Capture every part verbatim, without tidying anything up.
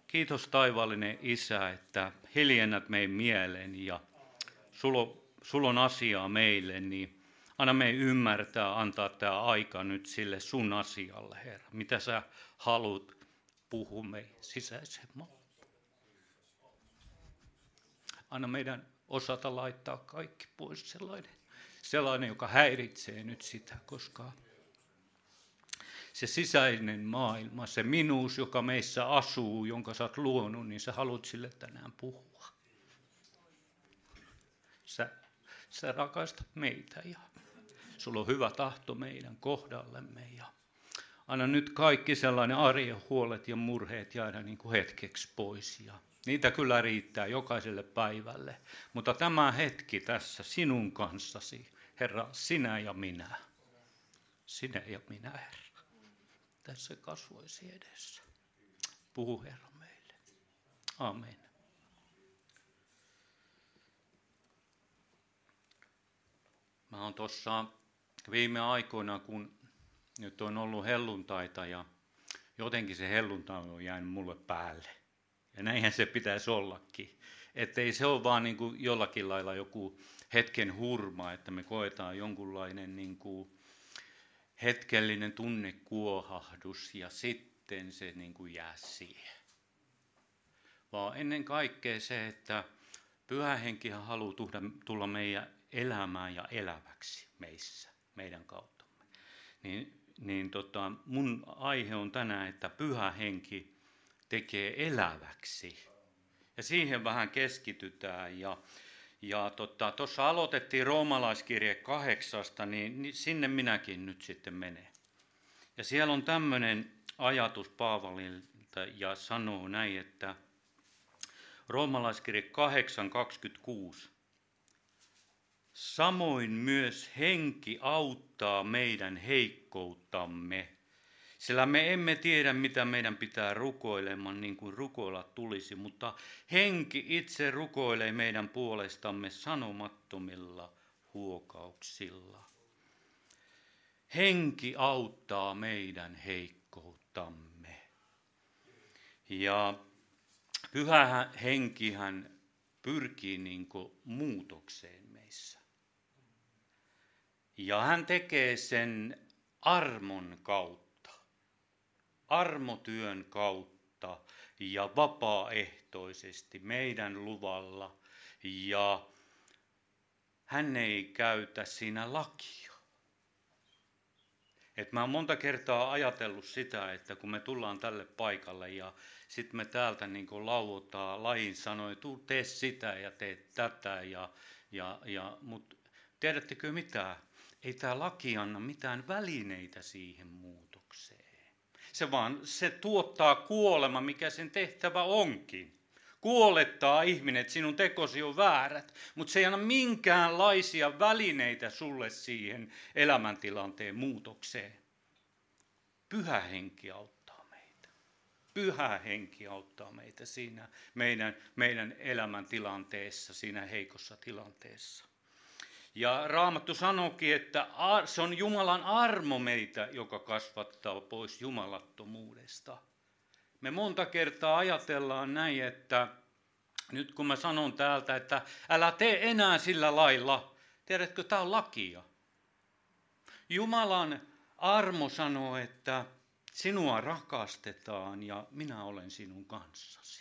Kiitos taivaallinen Isä, että hiljennät meidän mielen ja sulla sul on asiaa meille, niin anna meidän ymmärtää, antaa tämä aika nyt sille sun asialle, Herra. Mitä sä haluat puhua meidän sisäiseen maailmaan. Anna meidän osata laittaa kaikki pois sellainen, sellainen, joka häiritsee nyt sitä, koska se sisäinen maailma, se minuus, joka meissä asuu, jonka sä oot luonut, niin sä haluat sille tänään puhua. Sä, sä rakastat meitä ja sulla on hyvä tahto meidän kohdallemme. Ja anna nyt kaikki sellainen arjen huolet ja murheet jäädä niin kuin hetkeksi pois. Ja niitä kyllä riittää jokaiselle päivälle. Mutta tämä hetki tässä sinun kanssasi, Herra, sinä ja minä. Sinä ja minä, Herra. Tässä kasvoisi edessä. Puhu, Herra, meille. Amen. Mä oon tuossa viime aikoina, kun nyt on ollut helluntaita ja jotenkin se helluntai on jäänyt mulle päälle. Ja näinhän se pitäisi ollakin. Että ei se ole vaan niin kuin jollakin lailla joku hetken hurma, että me koetaan jonkunlainen niin kuin hetkellinen tunnekuohahdus ja sitten se niin kuin jää siihen. Vaan ennen kaikkea se, että Pyhä Henkihän haluaa tulla meidän elämään ja eläväksi meissä, meidän kauttamme. Niin, niin tota, mun aihe on tänään, että Pyhä Henki tekee eläväksi. Ja siihen vähän keskitytään. Ja, ja tuossa tota, aloitettiin roomalaiskirje kahdeksasta, niin, niin sinne minäkin nyt sitten menen. Ja siellä on tämmöinen ajatus Paavalilta ja sanoo näin, että roomalaiskirje kahdeksan kaksikymmentäkuusi. Samoin myös henki auttaa meidän heikkouttamme, sillä me emme tiedä, mitä meidän pitää rukoilemaan niin kuin rukoilla tulisi, mutta henki itse rukoilee meidän puolestamme sanomattomilla huokauksilla. Henki auttaa meidän heikkouttamme. Ja Pyhä Henkihän pyrkii niin kuin muutokseen meissä. Ja hän tekee sen armon kautta, armotyön kautta ja vapaaehtoisesti meidän luvalla. Ja hän ei käytä siinä lakia. Et mä oon monta kertaa ajatellut sitä, että kun me tullaan tälle paikalle ja sitten me täältä niin kuin lauotaan lain sanoin, tuu tee sitä ja tee tätä. Ja, ja, ja, mutta tiedättekö mitä? Ei tämä laki anna mitään välineitä siihen muutokseen. Se vaan se tuottaa kuolema, mikä sen tehtävä onkin. Kuolettaa ihminen, että sinun tekosi on väärät, mutta se ei anna minkäänlaisia välineitä sulle siihen elämäntilanteen muutokseen. Pyhä Henki auttaa meitä. Pyhä Henki auttaa meitä siinä meidän, meidän elämäntilanteessa, siinä heikossa tilanteessa. Ja Raamattu sanoikin, että se on Jumalan armo meitä, joka kasvattaa pois jumalattomuudesta. Me monta kertaa ajatellaan näin, että nyt kun mä sanon täältä, että älä tee enää sillä lailla, tiedätkö, tämä on lakia. Jumalan armo sanoo, että sinua rakastetaan ja minä olen sinun kanssasi.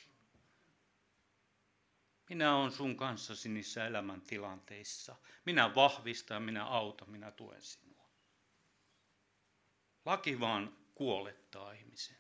Minä olen sun kanssasi niissä elämäntilanteissa. Minä vahvistan, minä autan, minä tuen sinua. Laki vaan kuolettaa ihmisen.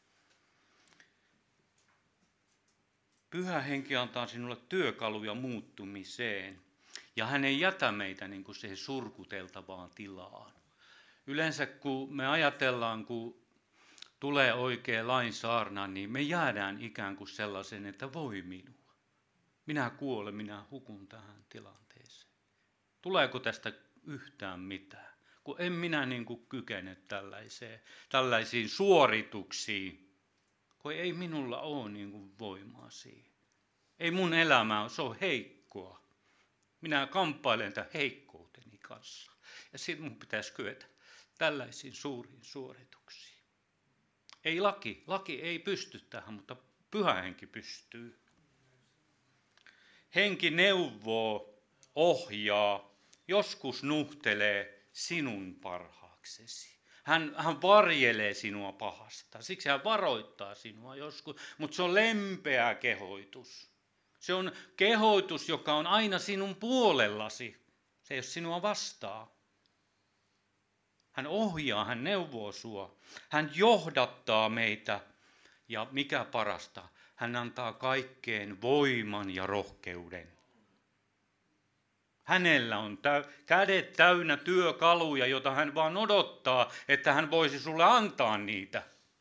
Pyhä Henki antaa sinulle työkaluja muuttumiseen ja hän ei jätä meitä niin kuin siihen surkuteltavaan tilaan. Yleensä kun me ajatellaan, kun tulee oikea lainsaarna, niin me jäädään ikään kuin sellaisen, että voi minua. Minä kuolen, minä hukun tähän tilanteeseen. Tuleeko tästä yhtään mitään? Kun en minä niin kuin kykene tällaiseen, tällaisiin suorituksiin. Kun ei minulla ole niin kuin voimaa siihen. Ei mun elämä, se on heikkoa. Minä kamppailen tämän heikkouteni kanssa. Ja sitten mun pitäisi kyetä tällaisiin suuriin suorituksiin. Ei laki, laki ei pysty tähän, mutta Pyhä Henki pystyy. Henki neuvoo, ohjaa, joskus nuhtelee sinun parhaaksesi. Hän, hän varjelee sinua pahasta, siksi hän varoittaa sinua joskus, mutta se on lempeä kehoitus. Se on kehoitus, joka on aina sinun puolellasi, se ei ole sinua vastaan. Hän ohjaa, hän neuvoo sua, hän johdattaa meitä ja mikä parasta, hän antaa kaikkeen voiman ja rohkeuden. Hänellä on täy- kädet täynnä työkaluja, jota hän vaan odottaa, että hän voisi sulle antaa niitä.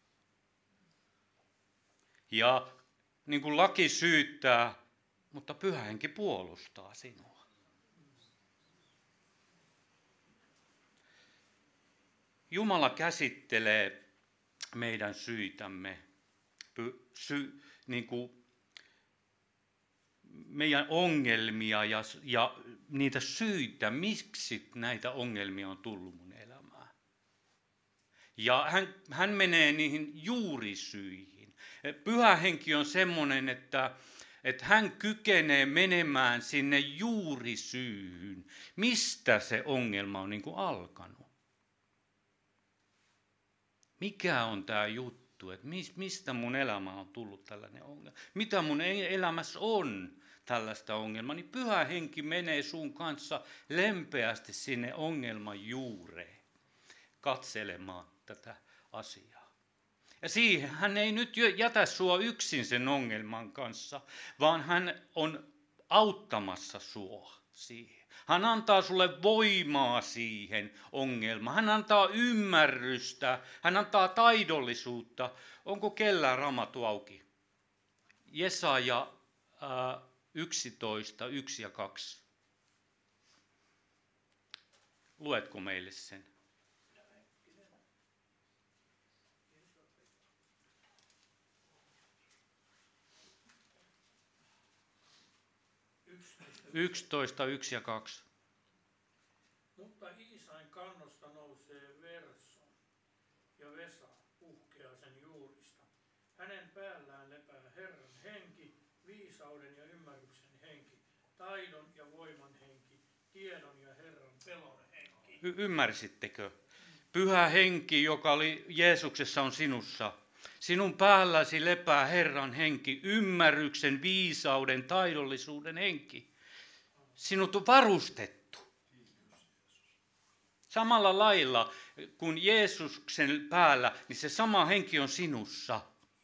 Ja niin kuin laki syyttää, mutta Pyhä Henki puolustaa sinua. Jumala käsittelee meidän syitämme, py, sy, niin kuin meidän ongelmia ja, ja niitä syitä, miksi näitä ongelmia on tullut mun elämään. Ja hän, hän menee niihin juurisyihin. Pyhä Henki on semmoinen, että, että hän kykenee menemään sinne juurisyyhyn, mistä se ongelma on niin kuin alkanut. Mikä on tämä juttu, että mistä mun elämä on tullut tällainen ongelma? Mitä mun elämässä on tällaista ongelmaa? Niin Pyhä Henki menee sun kanssa lempeästi sinne ongelman juureen katselemaan tätä asiaa. Ja siihen hän ei nyt jätä sua yksin sen ongelman kanssa, vaan hän on auttamassa sua siihen. Hän antaa sulle voimaa siihen ongelmaan. Hän antaa ymmärrystä. Hän antaa taidollisuutta. Onko kellään Raamattu auki? Jesaja ää, yksitoista, yksi ja kaksi. Luetko meille sen? yksitoista, yksi ja kaksi. Mutta Iisain kannosta nousee Verson ja Vesa puhkeaa sen juurista. Hänen päällään lepää Herran henki, viisauden ja ymmärryksen henki, taidon ja voiman henki, tiedon ja Herran pelon henki. Y- ymmärsittekö? Pyhä Henki, joka oli Jeesuksessa, on sinussa. Sinun päälläsi lepää Herran henki, ymmärryksen, viisauden, taidollisuuden henki. Sinut on varustettu. Samalla lailla kuin Jeesuksen päällä, niin se sama henki on sinussa.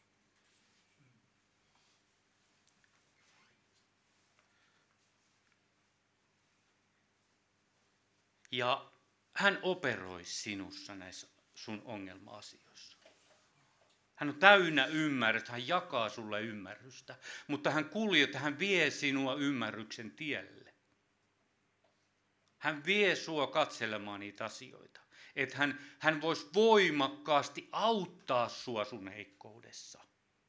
Ja hän operoi sinussa näissä sun ongelma-asioissa. Hän on täynnä ymmärrystä, hän jakaa sulle ymmärrystä, mutta hän kuljettaa, hän vie sinua ymmärryksen tielle. Hän vie sua katselemaan niitä asioita, että hän, hän voisi voimakkaasti auttaa sua sun heikkoudessa.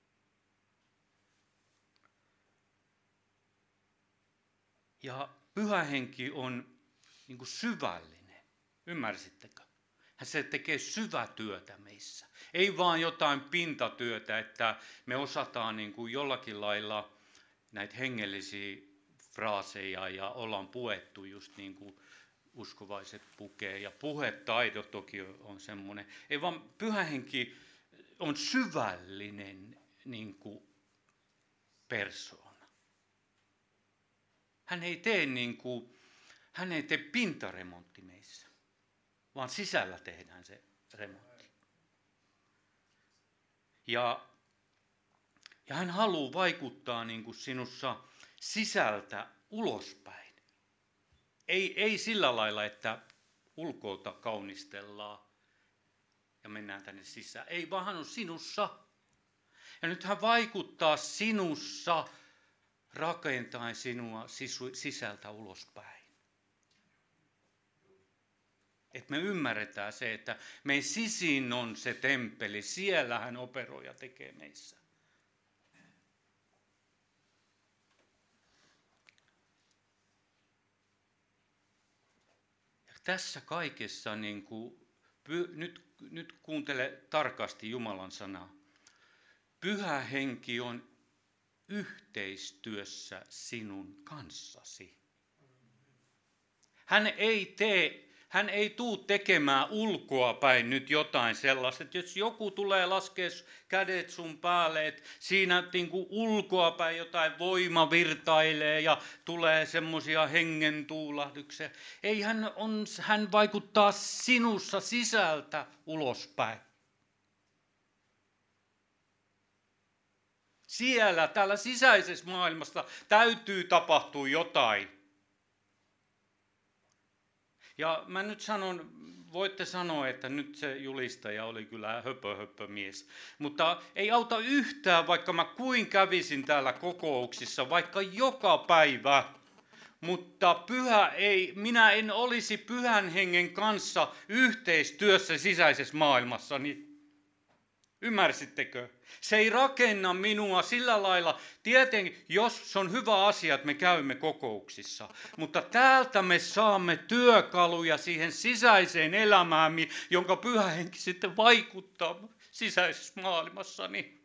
Ja Pyhä Henki on niin kuin syvällinen, ymmärsittekö? Se tekee syvätyötä meissä. Ei vaan jotain pintatyötä, että me osataan niin kuin jollakin lailla näitä hengellisiä fraaseja ja ollaan puettu just niin kuin uskovaiset pukee. Ja puhetaito toki on semmoinen. Ei vaan Pyhä Henki on syvällinen niin kuin persoona. Hän ei tee niin kuin, hän ei tee pintaremontti meissä, vaan sisällä tehdään se remontti. Ja, ja hän haluaa vaikuttaa niin kuin sinussa sisältä ulospäin. Ei, ei sillä lailla, että ulkoilta kaunistellaan ja mennään tänne sisään. Ei, vaan hän on sinussa. Ja nyt hän vaikuttaa sinussa rakentaen sinua sisältä ulospäin. Että me ymmärretään se, että meidän sisin on se temppeli, siellä hän operoi ja tekee meissä. Ja tässä kaikessa, niin kuin, nyt, nyt kuuntele tarkasti Jumalan sanaa. Pyhä Henki on yhteistyössä sinun kanssasi. Hän ei tee, hän ei tuu tekemään ulkoa päin nyt jotain sellaista, että jos joku tulee laskea kädet sun päälle, että siinä niin kuin ulkoa päin jotain voima virtailee ja tulee semmoisia hengen tuulahduksia. Ei, hän, on, hän vaikuttaa sinussa sisältä ulospäin. Siellä, täällä sisäisessä maailmassa täytyy tapahtua jotain. Ja mä nyt sanon, voitte sanoa, että nyt se julistaja oli kyllä höpö, höpö mies. Mutta ei auta yhtään, vaikka mä kuin kävisin täällä kokouksissa, vaikka joka päivä. Mutta pyhä ei, minä en olisi pyhän hengen kanssa yhteistyössä sisäisessä maailmassani. Ymmärsittekö? Se ei rakenna minua sillä lailla. Tietenkin, jos se on hyvä asia, että me käymme kokouksissa. Mutta täältä me saamme työkaluja siihen sisäiseen elämään, jonka pyhä henki sitten vaikuttaa sisäisessä maailmassani.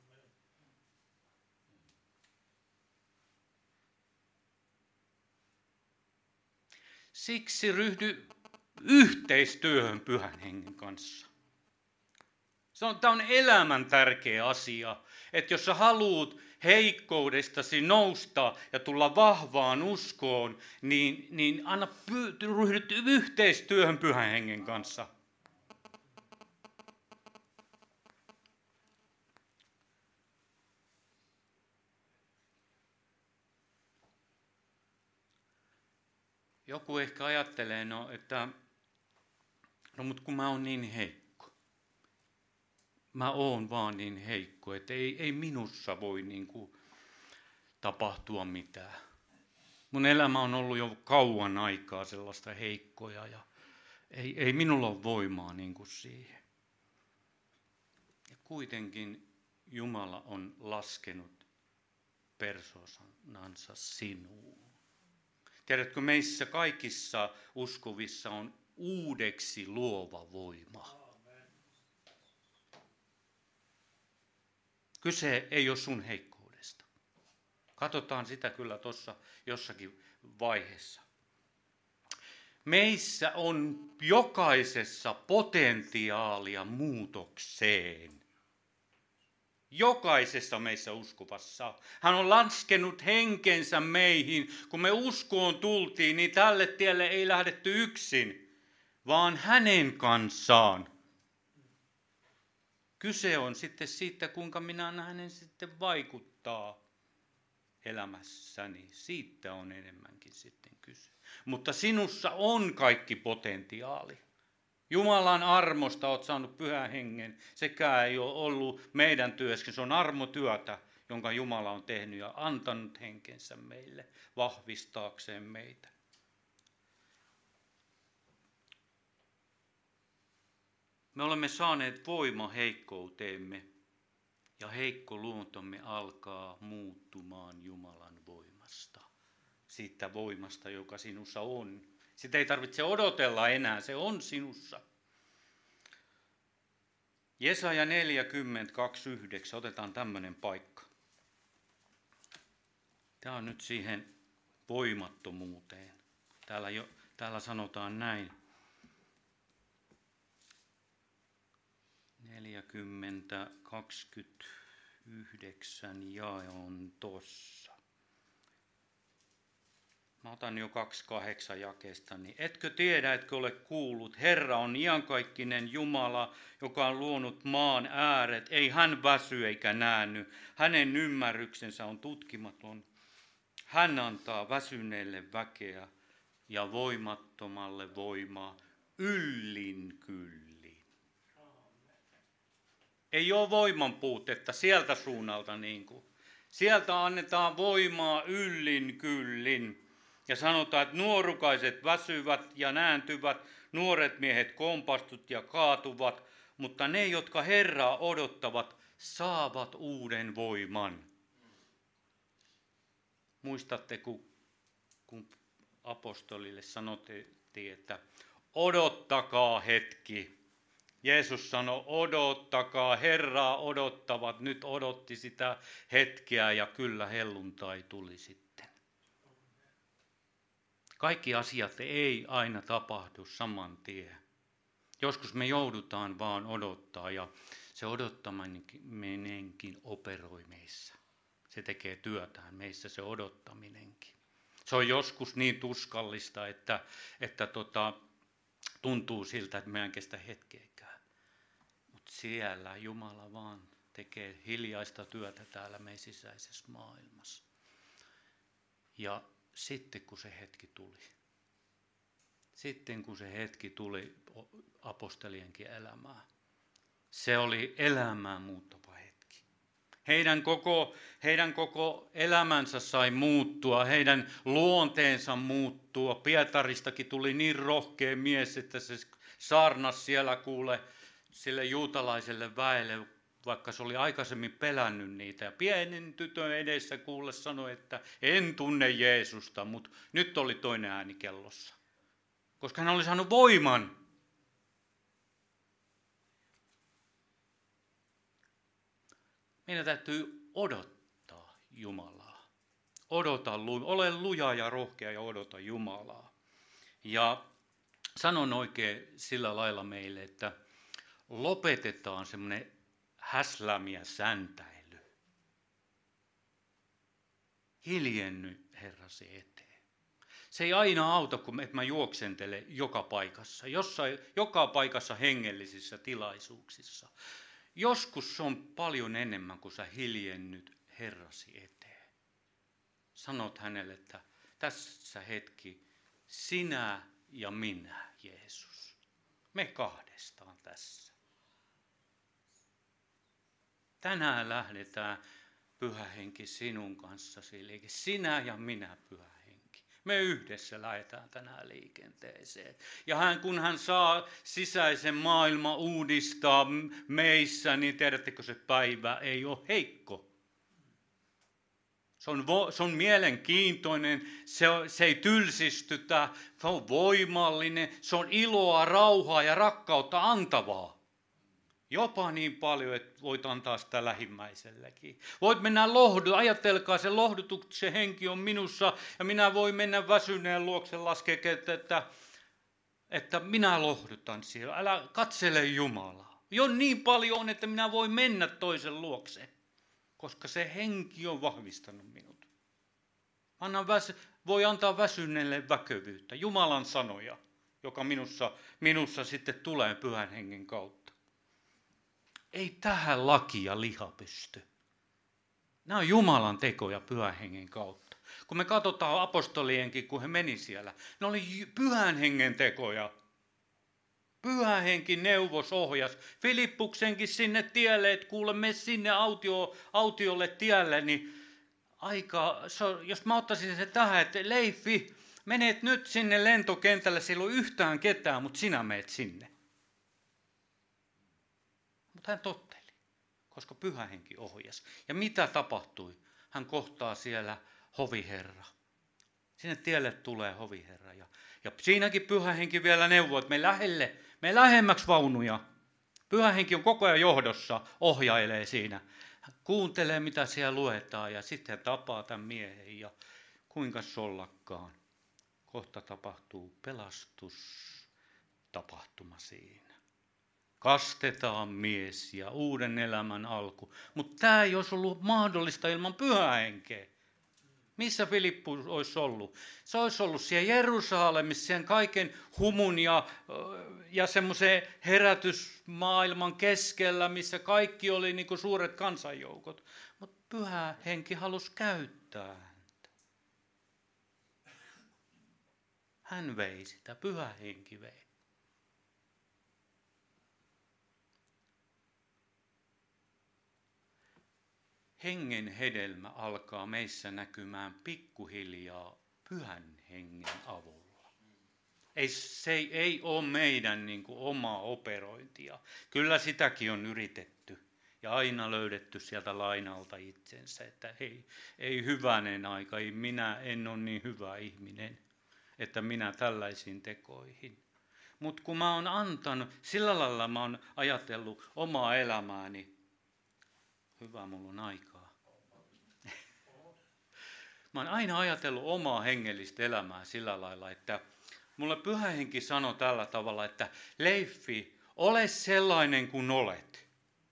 Siksi ryhdy yhteistyöhön pyhän hengen kanssa. Tämä on elämän tärkeä asia, että jos sä haluat heikkoudestasi nousta ja tulla vahvaan uskoon, niin, niin anna py- ryhdyt yhteistyöhön pyhän hengen kanssa. Joku ehkä ajattelee, no, että no, mutta kun mä oon niin heikko. Mä oon vaan niin heikko, että ei, ei minussa voi niin kuin tapahtua mitään. Mun elämä on ollut jo kauan aikaa sellaista heikkoja ja ei, ei minulla ole voimaa niin kuin siihen. Ja kuitenkin Jumala on laskenut persoonansa sinuun. Tiedätkö, meissä kaikissa uskovissa on uudeksi luova voima. Kyse ei ole sun heikkoudesta. Katsotaan sitä kyllä tuossa jossakin vaiheessa. Meissä on jokaisessa potentiaalia muutokseen. Jokaisessa meissä uskovassa. Hän on laskenut henkensä meihin. Kun me uskoon tultiin, niin tälle tielle ei lähdetty yksin, vaan hänen kanssaan. Kyse on sitten siitä, kuinka minä hänen sitten vaikuttaa elämässäni. Siitä on enemmänkin sitten kyse. Mutta sinussa on kaikki potentiaali. Jumalan armosta olet saanut pyhän hengen. Sekään ei ole ollut meidän työsken. Se on armotyötä, jonka Jumala on tehnyt ja antanut henkensä meille vahvistaakseen meitä. Me olemme saaneet voima heikkouteemme ja heikko luontomme alkaa muuttumaan Jumalan voimasta. Siitä voimasta, joka sinussa on. Sitä ei tarvitse odotella enää, se on sinussa. Jesaja neljäkymmentä kaksikymmentäyhdeksän, otetaan tämmöinen paikka. Tämä on nyt siihen voimattomuuteen. Täällä, jo, täällä sanotaan näin. neljäkymmentä kaksikymmentäyhdeksän ja on tossa. Mä otan jo kaksikymmentäkahdeksan jakeesta. Niin etkö tiedä, etkö ole kuullut? Herra on iankaikkinen Jumala, joka on luonut maan ääret. Ei hän väsy eikä näänny. Hänen ymmärryksensä on tutkimaton. Hän antaa väsyneelle väkeä ja voimattomalle voimaa yllin kyllin. Ei ole voiman puutetta sieltä suunnalta. Niin kuin. Sieltä annetaan voimaa yllin kyllin. Ja sanotaan, että nuorukaiset väsyvät ja nääntyvät, nuoret miehet kompastut ja kaatuvat, mutta ne, jotka Herraa odottavat, saavat uuden voiman. Muistatte, kun, kun apostolille sanottiin, että odottakaa hetki. Jeesus sanoi, odottakaa, Herraa odottavat, nyt odotti sitä hetkeä ja kyllä helluntai tuli sitten. Kaikki asiat ei aina tapahdu saman tien. Joskus me joudutaan vaan odottaa ja se odottaminenkin operoi meissä. Se tekee työtään meissä se odottaminenkin. Se on joskus niin tuskallista, että, että tota, tuntuu siltä, että meidän kestä hetkeäkään. Mutta siellä Jumala vaan tekee hiljaista työtä täällä meidän sisäisessä maailmassa. Ja sitten kun se hetki tuli, sitten kun se hetki tuli apostolienkin elämään, se oli elämää muuttava hetki. Heidän koko, heidän koko elämänsä sai muuttua, heidän luonteensa muuttua. Pietaristakin tuli niin rohkea mies, että se saarnasi siellä kuule sille juutalaiselle väelle, vaikka se oli aikaisemmin pelännyt niitä. Ja pienen tytön edessä kuule sanoi, että en tunne Jeesusta, mutta nyt oli toinen ääni kellossa. Koska hän oli saanut voiman. Meidän täytyy odottaa Jumalaa. Odota, ole luja ja rohkea ja odota Jumalaa. Ja sanon oikein sillä lailla meille, että lopetetaan semmoinen häslämi ja säntäily. Hiljenny Herrasi eteen. Se ei aina auta, kun mä juoksentele joka paikassa, jossain, joka paikassa hengellisissä tilaisuuksissa. Joskus se on paljon enemmän kuin sä hiljennyt Herrasi eteen. Sanot hänelle, että tässä hetki sinä ja minä, Jeesus. Me kahdestaan tässä. Tänään lähdetään, Pyhä Henki, sinun kanssasi liike. Sinä ja minä, Pyhä Henki. Me yhdessä lähdetään tänään liikenteeseen. Ja hän, kun hän saa sisäisen maailman uudistaa meissä, niin tiedättekö, se päivä ei ole heikko. Se on, vo, se on mielenkiintoinen, se, se ei tylsistytä, se on voimallinen, se on iloa, rauhaa ja rakkautta antavaa. Jopa niin paljon, että voit antaa sitä lähimmäisellekin. Voit mennä lohdu, ajatelkaa, se lohdutuksen henki on minussa ja minä voin mennä väsyneen luokse laskea, että, että minä lohdutan siellä. Älä katsele Jumalaa. Jo niin paljon on, että minä voin mennä toisen luokse, koska se henki on vahvistanut minut. Anna väsy, voi antaa väsyneelle väkevyyttä, Jumalan sanoja, joka minussa, minussa sitten tulee Pyhän Hengen kautta. Ei tähän laki ja liha pysty. Nämä on Jumalan tekoja Pyhän Hengen kautta. Kun me katsotaan apostolienkin, kun he meni siellä, ne oli Pyhän Hengen tekoja. Pyhä Henki neuvos ohjas Filippuksenkin sinne tielle, että kuule me sinne autio, autiolle tielle, niin aika, jos mä ottaisin se tähän, että Leifi, menet nyt sinne lentokentälle, siellä ei ole yhtään ketään, mutta sinä menet sinne. Mutta hän totteli, koska Pyhä Henki ohjasi. Ja mitä tapahtui? Hän kohtaa siellä hoviherra. Sinne tielle tulee hoviherra. Ja, ja siinäkin Pyhä Henki vielä neuvoo, että me lähelle, me lähemmäksi vaunuja. Pyhä Henki on koko ajan johdossa, ohjailee siinä. Hän kuuntelee, mitä siellä luetaan ja sitten tapaa tämän miehen. Ja kuinka sollakkaan. Kohta tapahtuu pelastustapahtuma siinä. Kastetaan mies ja uuden elämän alku. Mutta tämä ei olisi ollut mahdollista ilman Pyhää Henkeä. Missä Filippus olisi ollut? Se olisi ollut siellä Jerusalemissa, sen kaiken humun ja, ja semmoisen herätysmaailman keskellä, missä kaikki oli niin kuin suuret kansanjoukot. Mutta Pyhä Henki halusi käyttää häntä. Hän vei sitä, Pyhä Henki vei. Hengen hedelmä alkaa meissä näkymään pikkuhiljaa Pyhän Hengen avulla. Ei, se ei, ei ole meidän niin kuin omaa operointia. Kyllä sitäkin on yritetty ja aina löydetty sieltä lainalta itsensä, että hei, ei hyvänen aika, ei, minä en ole niin hyvä ihminen, että minä tällaisiin tekoihin. Mutta kun mä oon antanut, sillä lailla mä oon ajatellut omaa elämääni, hyvä, mulla on aikaa. Mä oon aina ajatellut omaa hengellistä elämää sillä lailla, että mulle Pyhä Henki sanoi tällä tavalla, että Leiffi, ole sellainen kuin olet.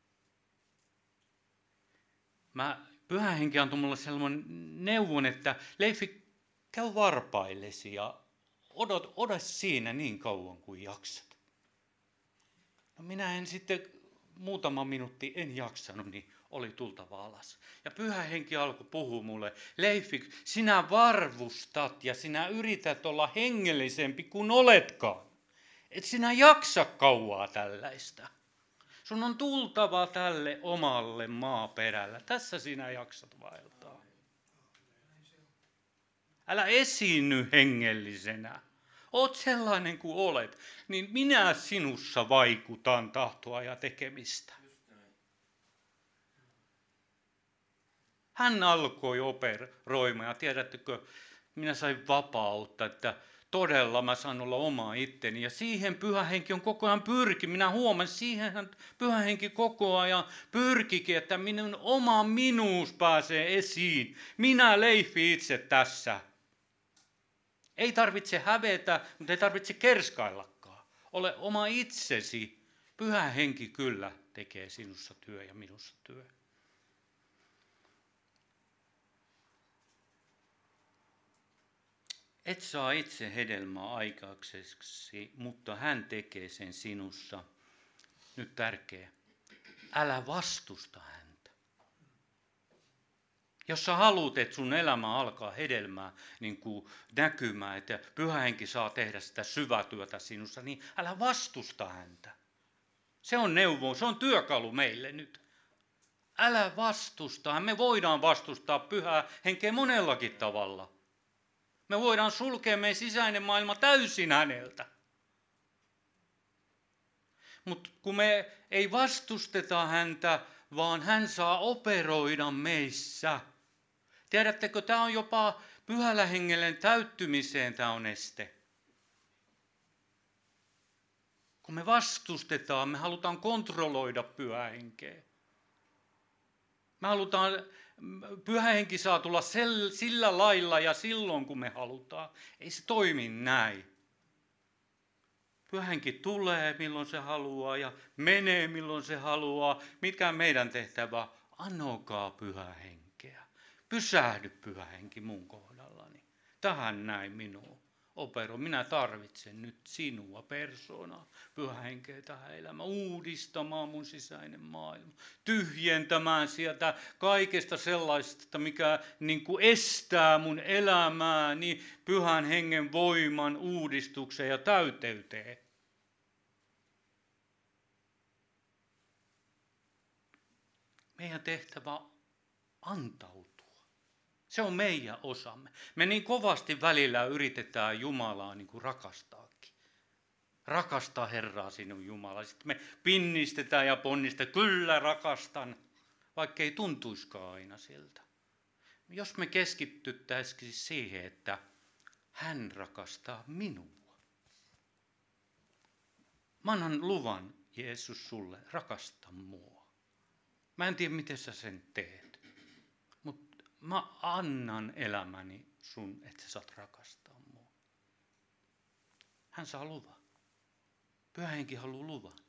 Mä, Pyhä Henki antoi mulle sellainen neuvon, että Leiffi, käy varpaillesi ja odot, odot siinä niin kauan kuin jaksat. No minä en sitten muutama minuutti en jaksanut, niin oli tultava alas. Ja Pyhä Henki alkoi puhua mulle, Leiffi, sinä varvustat ja sinä yrität olla hengellisempi kuin oletkaan. Et sinä jaksa kauaa tällaista. Sun on tultava tälle omalle maaperällä. Tässä sinä jaksat vaeltaa. Älä esiinny hengellisenä. Oot sellainen kuin olet, niin minä sinussa vaikutan tahtoa ja tekemistä. Hän alkoi operoimaan ja tiedättekö, minä sain vapautta, että todella mä saan olla oma itteni. Ja siihen Pyhä Henki on koko ajan pyrki. Minä huomasin, siihen Pyhä Henki koko ajan pyrkikin, että minun oma minuus pääsee esiin. Minä Leiffi itse tässä. Ei tarvitse hävetä, mutta ei tarvitse kerskaillakaan. Ole oma itsesi. Pyhä Henki kyllä tekee sinussa työ ja minussa työ. Et saa itse hedelmää aikaiseksi, mutta hän tekee sen sinussa. Nyt tärkeä. Älä vastusta häntä. Jos sä haluat, että sun elämä alkaa hedelmää niin kuin näkymään, että Pyhä Henki saa tehdä sitä syvätyötä sinussa, niin älä vastusta häntä. Se on neuvo, se on työkalu meille nyt. Älä vastusta. Me voidaan vastustaa Pyhää Henkeä monellakin tavalla. Me voidaan sulkea meidän sisäinen maailma täysin häneltä. Mutta kun me ei vastusteta häntä, vaan hän saa operoida meissä. Tiedättekö, tämä on jopa Pyhällä Hengellä täyttymiseen tämä on este. Kun me vastustetaan, me halutaan kontrolloida Pyhää Henkeä. Me halutaan, Pyhä Henki saa tulla sillä lailla ja silloin kun me halutaan. Ei se toimi näin. Pyhä Henki tulee milloin se haluaa ja menee milloin se haluaa. Mikä meidän tehtävä? Anokaa Pyhä Henkeä. Pysähdy Pyhä Henki mun kohdallani. Tähän näin minua. Opero, minä tarvitsen nyt sinua persoonaa, Pyhä Henkeä tähän elämään, uudistamaan mun sisäinen maailma, tyhjentämään sieltä kaikesta sellaista, mikä niin kuin estää mun elämääni Pyhän Hengen voiman uudistukseen ja täyteyteen. Meidän tehtävä antautua. Se on meidän osamme. Me niin kovasti välillä yritetään Jumalaa niin kuin rakastaakin. Rakastaa Herraa sinun Jumala. Sitten me pinnistetään ja ponnistetaan. Kyllä rakastan, vaikka ei tuntuiskaan aina siltä. Jos me keskittyttäisiin siihen, että hän rakastaa minua. Mä annan luvan, Jeesus, sulle, rakasta mua. Mä en tiedä, miten sä sen teet. Mä annan elämäni sun, että sä saat rakastaa mua. Hän saa luvan. Pyhä Henki haluaa luvan.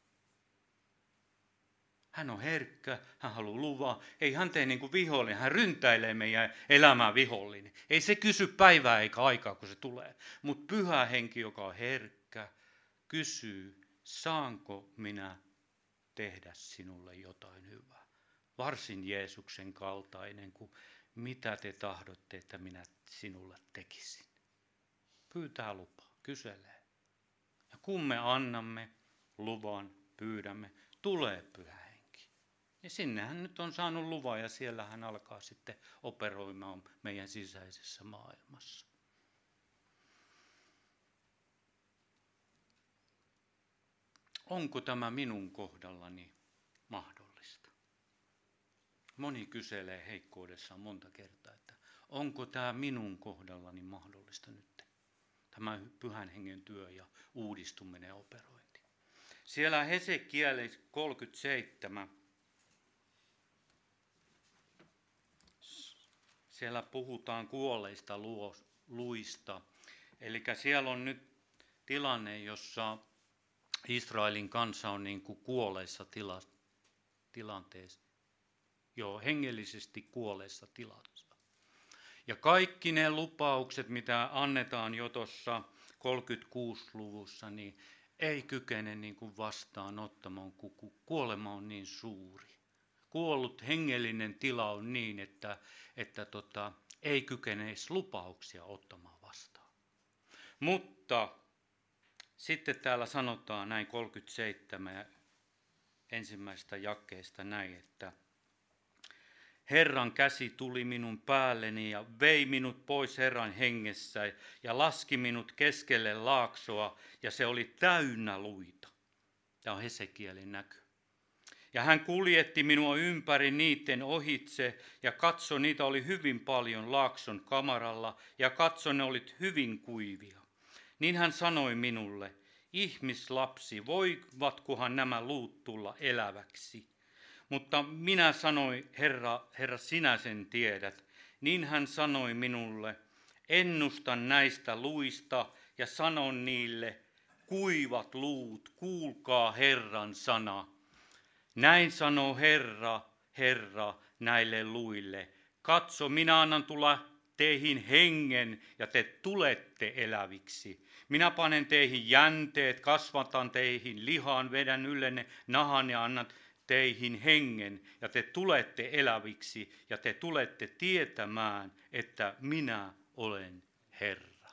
Hän on herkkä, hän haluaa luvan. Ei hän tee niin kuin vihollinen, hän ryntäilee meidän elämää vihollinen. Ei se kysy päivää eikä aikaa, kun se tulee. Mutta Pyhä Henki, joka on herkkä, kysyy, saanko minä tehdä sinulle jotain hyvää. Varsin Jeesuksen kaltainen, kuin mitä te tahdotte, että minä sinulle tekisin. Pyytää lupaa, kyselee. Ja kun me annamme luvan, pyydämme, tulee Pyhä Henki. Ja sinne hän nyt on saanut luvan ja siellä hän alkaa sitten operoimaan meidän sisäisessä maailmassa. Onko tämä minun kohdallani mahdollista? Moni kyselee heikkoudessaan monta kertaa, että onko tämä minun kohdallani mahdollista nyt? tämä pyhän hengen työ ja uudistuminen ja operointi. Siellä Hesekiel kolmekymmentäseitsemän, siellä puhutaan kuolleista luista. Eli siellä on nyt tilanne, jossa Israelin kansa on niin kuin kuolleissa tila, tilanteessa. Joo, hengellisesti kuolleessa tilassa. Ja kaikki ne lupaukset, mitä annetaan jo tuossa kolmekymmentäkuusi-luvussa, niin ei kykene niin kuin vastaanottamaan, kun kuolema on niin suuri. Kuollut hengellinen tila on niin, että, että tota, ei kykene edes lupauksia ottamaan vastaan. Mutta sitten täällä sanotaan näin kolmekymmentäseitsemän ensimmäisestä jakeesta näin, että Herran käsi tuli minun päälleni ja vei minut pois Herran hengessä ja laski minut keskelle laaksoa ja se oli täynnä luita. Tämä on Hesekielin näky. Ja hän kuljetti minua ympäri niiden ohitse ja katso, niitä oli hyvin paljon laakson kamaralla ja katso, ne olivat hyvin kuivia. Niin hän sanoi minulle, ihmislapsi, voivatkohan nämä luut tulla eläväksi? Mutta minä sanoin, Herra, Herra, sinä sen tiedät. Niin hän sanoi minulle, ennustan näistä luista ja sanon niille, kuivat luut, kuulkaa Herran sana. Näin sanoo Herra, Herra, näille luille. Katso, minä annan tulla teihin hengen ja te tulette eläviksi. Minä panen teihin jänteet, kasvatan teihin lihan, vedän yllenne nahan ja annan teihin hengen ja te tulette eläviksi ja te tulette tietämään, että minä olen Herra.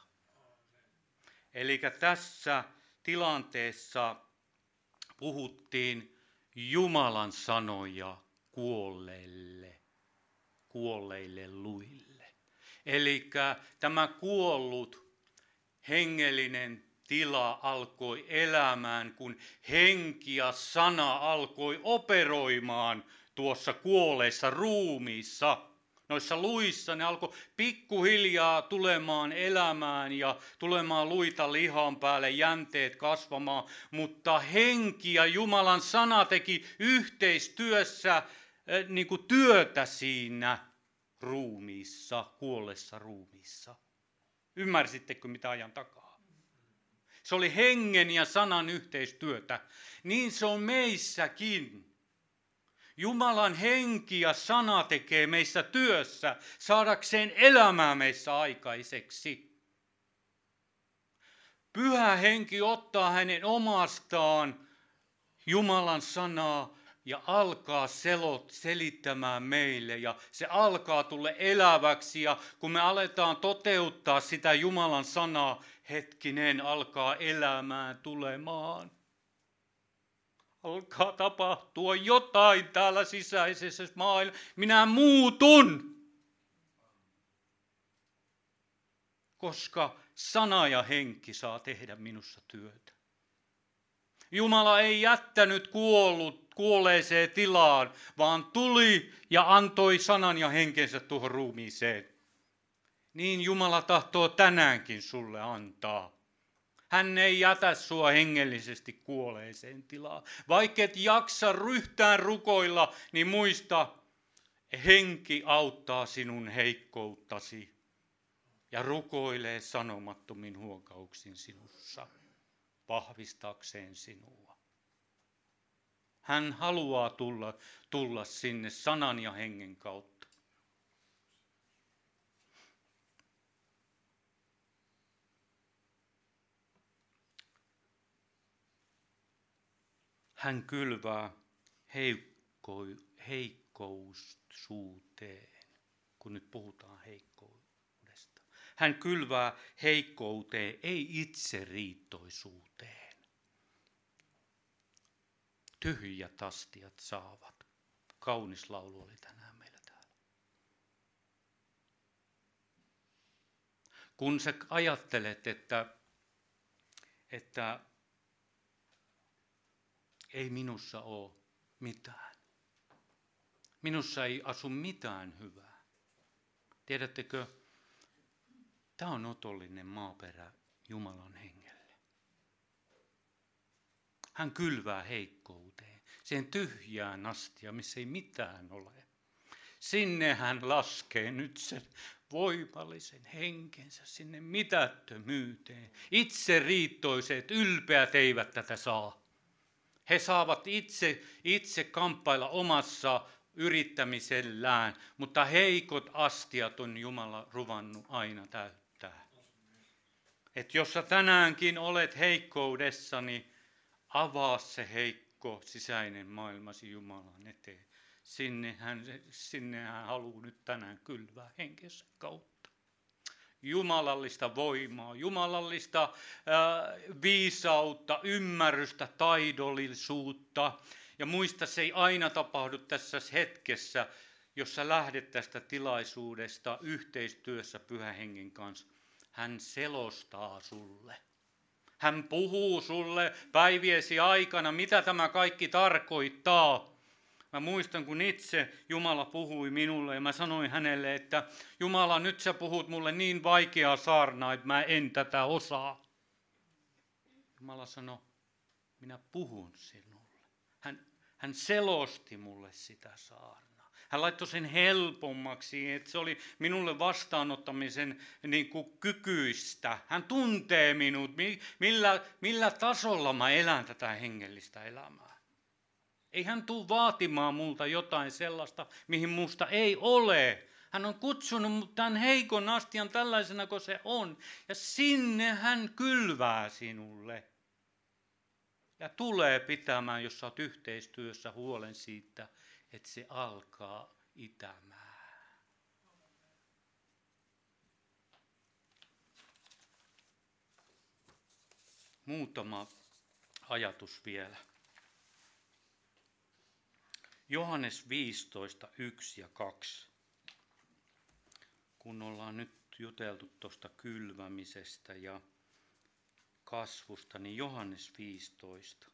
Eli tässä tilanteessa puhuttiin Jumalan sanoja kuolleille, kuolleille luille. Eli tämä kuollut hengellinen tila alkoi elämään, kun henki ja sana alkoi operoimaan tuossa kuolleissa ruumiissa. Noissa luissa ne alkoi pikkuhiljaa tulemaan elämään ja tulemaan luita lihan päälle, jänteet kasvamaan, mutta henki ja Jumalan sana teki yhteistyössä äh, niin kuin työtä siinä ruumiissa, kuolleessa ruumiissa. Ymmärsittekö mitä ajan takaa? Se oli hengen ja sanan yhteistyötä. Niin se on meissäkin. Jumalan henki ja sana tekee meissä työssä saadakseen elämää meissä aikaiseksi. Pyhä henki ottaa hänen omastaan Jumalan sanaa ja alkaa selot, selittämään meille ja se alkaa tulla eläväksi ja kun me aletaan toteuttaa sitä Jumalan sanaa, hetkinen alkaa elämään tulemaan. Alkaa tapahtua jotain täällä sisäisessä maailmassa. Minä muutun. Koska sana ja henki saa tehdä minussa työtä. Jumala ei jättänyt kuollut, kuolleeseen tilaan, vaan tuli ja antoi sanan ja henkensä tuohon ruumiiseen. Niin Jumala tahtoo tänäänkin sulle antaa. Hän ei jätä sua hengellisesti kuolleeseen tilaan. Vaikka et jaksa ryhtään rukoilla, niin muista, henki auttaa sinun heikkouttasi ja rukoilee sanomattomin huokauksin sinussa, vahvistakseen sinua. Hän haluaa tulla, tulla sinne sanan ja hengen kautta. Hän kylvää heikko, heikkoisuuteen, kun nyt puhutaan heikkoudesta. Hän kylvää heikkouteen, ei itseriittoisuuteen. Tyhjät astiat saavat. Kaunis laulu oli tänään meillä täällä. Kun sä ajattelet, että, että ei minussa ole mitään. Minussa ei asu mitään hyvää. Tiedättekö, tämä on otollinen maaperä Jumalan hengelle. Hän kylvää heikkouteen, siihen tyhjään astia, missä ei mitään ole. Sinne hän laskee nyt sen voimallisen henkensä sinne mitättömyyteen. Itseriittoiset, ylpeät eivät tätä saa. He saavat itse, itse kamppailla omassa yrittämisellään, mutta heikot astiat on Jumala ruvannut aina täyttää. Et jos sä tänäänkin olet heikkoudessa, niin avaa se heikko sisäinen maailmasi Jumalan eteen. Sinne hän, sinne hän haluaa nyt tänään kylvää henkensä kautta. Jumalallista voimaa, jumalallista ää, viisautta, ymmärrystä, taidollisuutta. Ja muista, se ei aina tapahdu tässä hetkessä, jos sä lähdet tästä tilaisuudesta yhteistyössä Pyhän Hengen kanssa. Hän selostaa sulle. Hän puhuu sulle päiviesi aikana, mitä tämä kaikki tarkoittaa. Mä muistan, kun itse Jumala puhui minulle ja mä sanoin hänelle, että Jumala, nyt sä puhut mulle niin vaikeaa saarnaa, että mä en tätä osaa. Jumala sanoi, minä puhun sinulle. Hän, hän selosti mulle sitä saarnaa. Hän laittoi sen helpommaksi, että se oli minulle vastaanottamisen niin kuin kykyistä. Hän tuntee minut, millä, millä tasolla mä elän tätä hengellistä elämää. Ei hän tule vaatimaan multa jotain sellaista, mihin musta ei ole. Hän on kutsunut tämän heikon astian tällaisena kuin se on. Ja sinne hän kylvää sinulle. Ja tulee pitämään, jos sä oot yhteistyössä, huolen siitä, että se alkaa itämään. Muutama ajatus vielä. Johannes viisitoista, yksi ja kaksi. Kun ollaan nyt juteltu tuosta kylvämisestä ja kasvusta, niin Johannes viisitoista.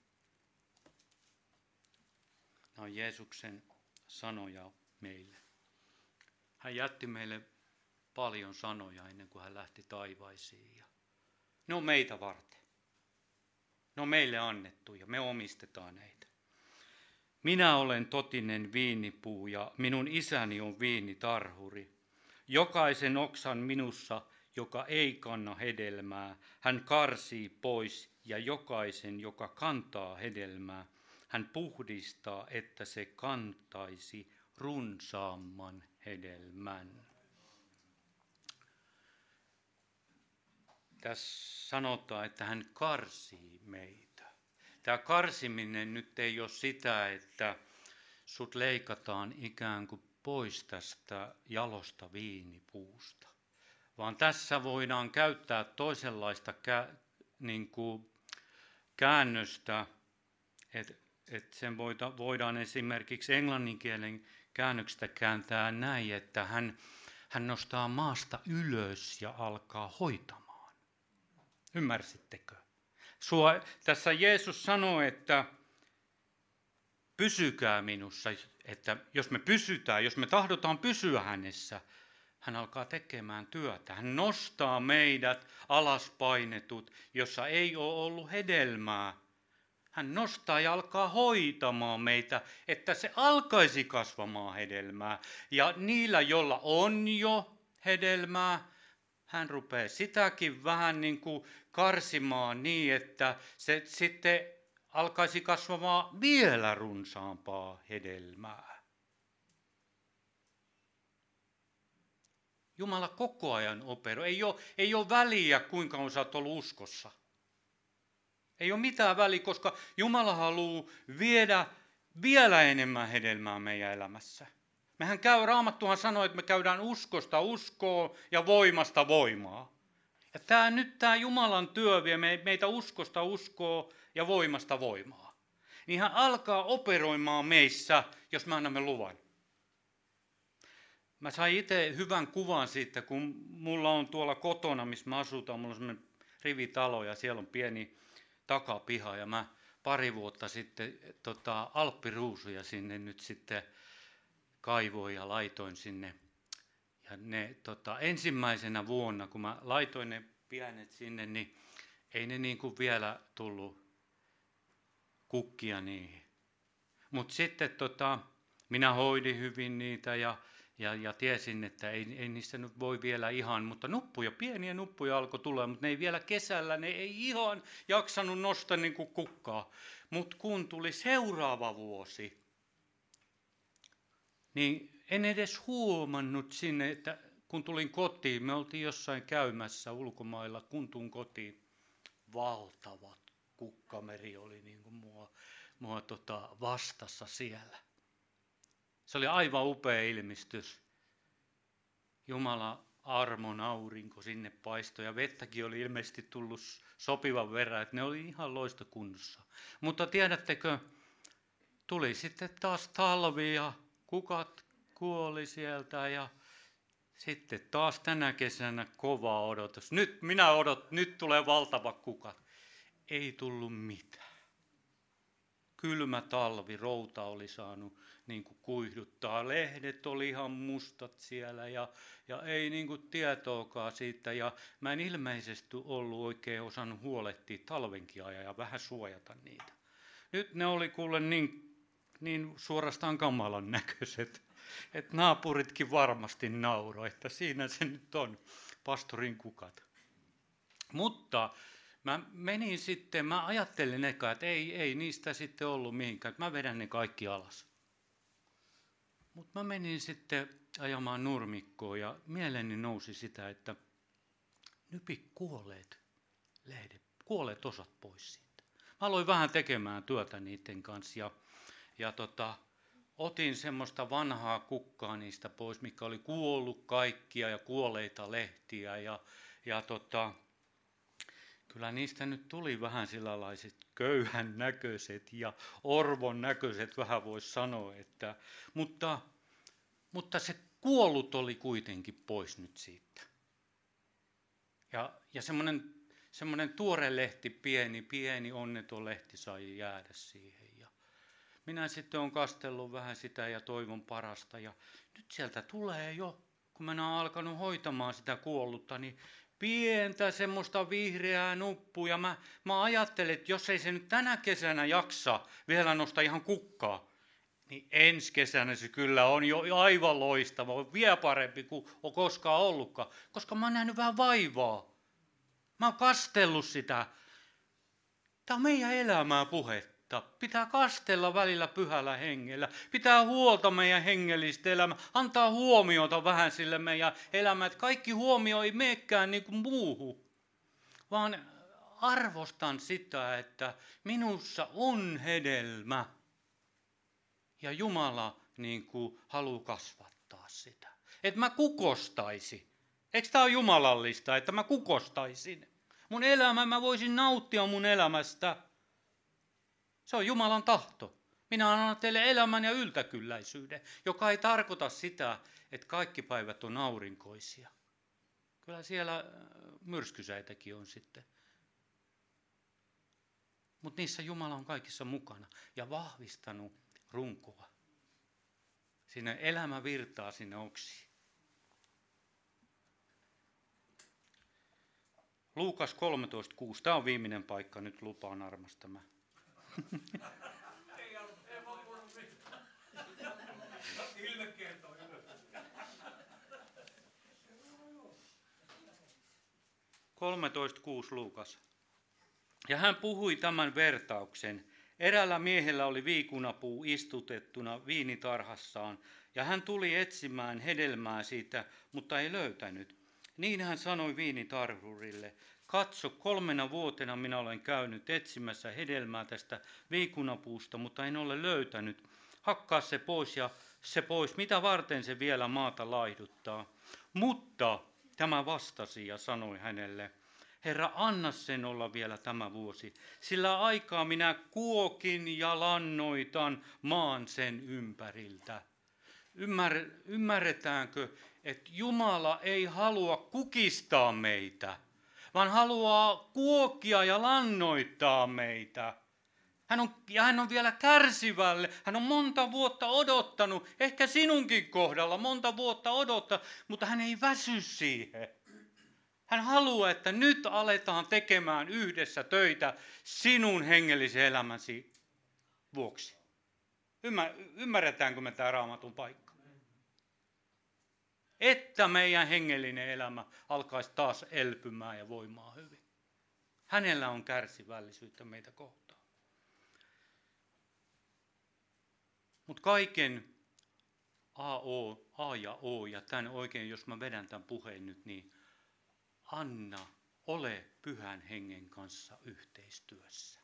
Nämä on Jeesuksen sanoja meille. Hän jätti meille paljon sanoja ennen kuin hän lähti taivaisiin. Ja ne on meitä varten. Ne on meille annettu ja me omistetaan neitä. Minä olen totinen viinipuu ja minun isäni on viinitarhuri. Jokaisen oksan minussa, joka ei kanna hedelmää, hän karsii pois ja jokaisen, joka kantaa hedelmää, hän puhdistaa, että se kantaisi runsaamman hedelmän. Tässä sanotaan, että hän karsii meitä. Tämä karsiminen nyt ei ole sitä, että sut leikataan ikään kuin pois tästä jalosta viinipuusta, vaan tässä voidaan käyttää toisenlaista kä- niin kuin käännöstä, että et sen voida, voidaan esimerkiksi englanninkielen käännöksestä kääntää näin, että hän, hän nostaa maasta ylös ja alkaa hoitamaan. Ymmärsittekö? Sua, tässä Jeesus sanoo, että pysykää minussa, että jos me pysytään, jos me tahdotaan pysyä hänessä, hän alkaa tekemään työtä. Hän nostaa meidät alaspainetut, jossa ei ole ollut hedelmää. Hän nostaa ja alkaa hoitamaan meitä, että se alkaisi kasvamaan hedelmää. Ja niillä, joilla on jo hedelmää, hän rupeaa sitäkin vähän niin kuin karsimaan niin, että se sitten alkaisi kasvamaan vielä runsaampaa hedelmää. Jumala koko ajan operoi. Ei ole, ei ole väliä, kuinka on sä oot ollut uskossa. Ei ole mitään väliä, koska Jumala haluaa viedä vielä enemmän hedelmää meidän elämässä. Mehän käy, Raamattuhan sanoo, että me käydään uskosta uskoon ja voimasta voimaa. Ja tämä, nyt tämä Jumalan työ vie meitä uskosta uskoon ja voimasta voimaa. Niin hän alkaa operoimaan meissä, jos me annamme luvan. Mä sain itse hyvän kuvan siitä, kun mulla on tuolla kotona, missä mä asutaan, mulla on semmoinen rivitalo ja siellä on pieni takapiha. Ja mä pari vuotta sitten tota, alppiruusuja sinne nyt sitten kaivoin ja laitoin sinne. Ja ne tota, ensimmäisenä vuonna, kun mä laitoin ne pienet sinne, niin ei ne niin kuin vielä tullut kukkia niihin. Mutta sitten tota, minä hoidin hyvin niitä ja, ja, ja tiesin, että ei, ei niistä nyt voi vielä ihan, mutta nuppuja, pieniä nuppuja alkoi tulla, mutta ne ei vielä kesällä, ne ei ihan jaksanut nostaa niin kuin kukkaa. Mutta kun tuli seuraava vuosi, niin en edes huomannut sinne, että kun tulin kotiin, me oltiin jossain käymässä ulkomailla, kun tulin kotiin, valtavat kukkameri oli niin kuin mua, mua tota vastassa siellä. Se oli aivan upea ilmestys. Jumala armon aurinko sinne paistoi ja vettäkin oli ilmeisesti tullut sopivan verran, että ne oli ihan loistokunnossa. Mutta tiedättekö, tuli sitten taas talvi ja kukat kuoli sieltä ja sitten taas tänä kesänä kova odotus. Nyt minä odot, nyt tulee valtava kukat. Ei tullut mitään. Kylmä talvi, routa oli saanut niin kuin kuihduttaa. Lehdet oli ihan mustat siellä ja, ja ei niin kuin tietoakaan siitä. Ja mä en ilmeisesti ollut oikein osannut huolehtia talvenkin ajan ja vähän suojata niitä. Nyt ne oli kuule niin, niin suorastaan kamalan näköiset, että naapuritkin varmasti nauroi, että siinä se nyt on, pastorin kukat. Mutta mä menin sitten, mä ajattelin eka, että ei, ei niistä sitten ollut mihinkään, että mä vedän ne kaikki alas. Mutta mä menin sitten ajamaan nurmikkoon ja mieleeni nousi sitä, että nypi kuolleet lehdet, kuolleet osat pois siitä. Mä aloin vähän tekemään työtä niiden kanssa ja, ja tota, otin semmoista vanhaa kukkaa niistä pois, mikä oli kuollut kaikkia ja kuolleita lehtiä ja, ja tota, kyllä niistä nyt tuli vähän sillalaiset köyhän näköiset ja orvon näköiset, vähän voisi sanoa, että, mutta, mutta se kuollut oli kuitenkin pois nyt siitä. Ja, ja semmoinen, semmoinen tuore lehti, pieni, pieni onneton lehti sai jäädä siihen. Ja minä sitten olen kastellut vähän sitä ja toivon parasta ja nyt sieltä tulee jo, kun minä olen alkanut hoitamaan sitä kuollutta, niin pientä semmoista vihreää nuppua. Mä, mä ajattelin, että jos ei se nyt tänä kesänä jaksa vielä nostaa ihan kukkaa, niin ensi kesänä se kyllä on jo aivan loistava, vielä parempi kuin on koskaan ollutkaan, koska mä oon nähnyt vähän vaivaa. Mä oon kastellut sitä. Tämä on meidän elämää puhetta. Pitää kastella välillä pyhällä hengellä. Pitää huolta meidän hengellistä elämää. Antaa huomiota vähän sille meidän elämään. Että kaikki huomio ei meekään niin kuin muuhun. Vaan arvostan sitä, että minussa on hedelmä. Ja Jumala niin kuin haluaa kasvattaa sitä. Että mä kukostaisin. Eikö tämä ole jumalallista, että mä kukostaisin? Mun elämä, mä voisin nauttia mun elämästä. Se on Jumalan tahto. Minä annan teille elämän ja yltäkylläisyyden, joka ei tarkoita sitä, että kaikki päivät on aurinkoisia. Kyllä siellä myrskysäitäkin on sitten. Mutta niissä Jumala on kaikissa mukana ja vahvistanut runkoa. Sinne elämä virtaa sinne oksiin. Luukas kolmetoista kuusi. Tämä on viimeinen paikka, nyt lupaan armastama. Ei voi puhua mitään. Ilme kertoo ylös. kolmetoista kuusi Luukas. Ja hän puhui tämän vertauksen. Eräällä miehellä oli viikunapuu istutettuna viinitarhassaan, ja hän tuli etsimään hedelmää siitä, mutta ei löytänyt. Niin hän sanoi viinitarhurille, katso, kolmena vuotena minä olen käynyt etsimässä hedelmää tästä viikunapuusta, mutta en ole löytänyt. Hakkaa se pois ja se pois, mitä varten se vielä maata laihduttaa. Mutta tämä vastasi ja sanoi hänelle, Herra, anna sen olla vielä tämä vuosi, sillä aikaa minä kuokin ja lannoitan maan sen ympäriltä. Ymmär, ymmärretäänkö, että Jumala ei halua kukistaa meitä, vaan haluaa kuokia ja lannoittaa meitä. Hän on, ja hän on vielä kärsivälle. Hän on monta vuotta odottanut, ehkä sinunkin kohdalla monta vuotta odottaa, mutta hän ei väsy siihen. Hän haluaa, että nyt aletaan tekemään yhdessä töitä sinun hengellisen elämäsi vuoksi. Ymmärretäänkö me tämä Raamatun paikka? Että meidän hengellinen elämä alkaisi taas elpymään ja voimaan hyvin. Hänellä on kärsivällisyyttä meitä kohtaan. Mutta kaiken A, o, A ja O, ja tämän oikein, jos mä vedän tämän puheen nyt, niin anna, ole Pyhän Hengen kanssa yhteistyössä.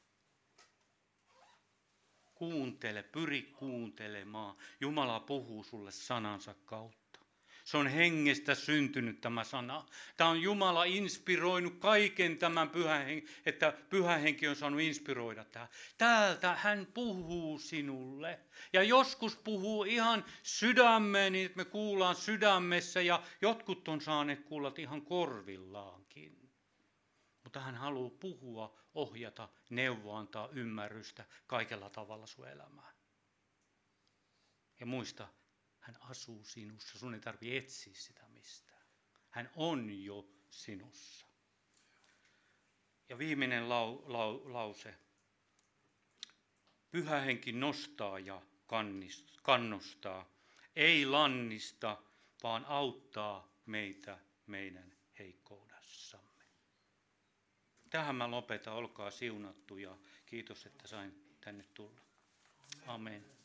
Kuuntele, pyri kuuntelemaan. Jumala puhuu sulle sanansa kautta. Se on hengestä syntynyt tämä sana. Tämä on Jumala inspiroinut kaiken tämän pyhän hengen, että Pyhä Henki on saanut inspiroida tämä. Täältä hän puhuu sinulle. Ja joskus puhuu ihan sydämeen, niin että me kuullaan sydämessä ja jotkut on saaneet kuulla ihan korvillaankin. Mutta hän haluaa puhua, ohjata, neuvoa, antaa ymmärrystä kaikella tavalla sun elämään. Ja muista, hän asuu sinussa. Sun ei tarvitse etsiä sitä mistään. Hän on jo sinussa. Ja viimeinen lau, lau, lause. Pyhä Henki nostaa ja kannustaa. Ei lannista, vaan auttaa meitä meidän heikkoudessamme. Tähän mä lopetan. Olkaa siunattu ja kiitos, että sain tänne tulla. Amen.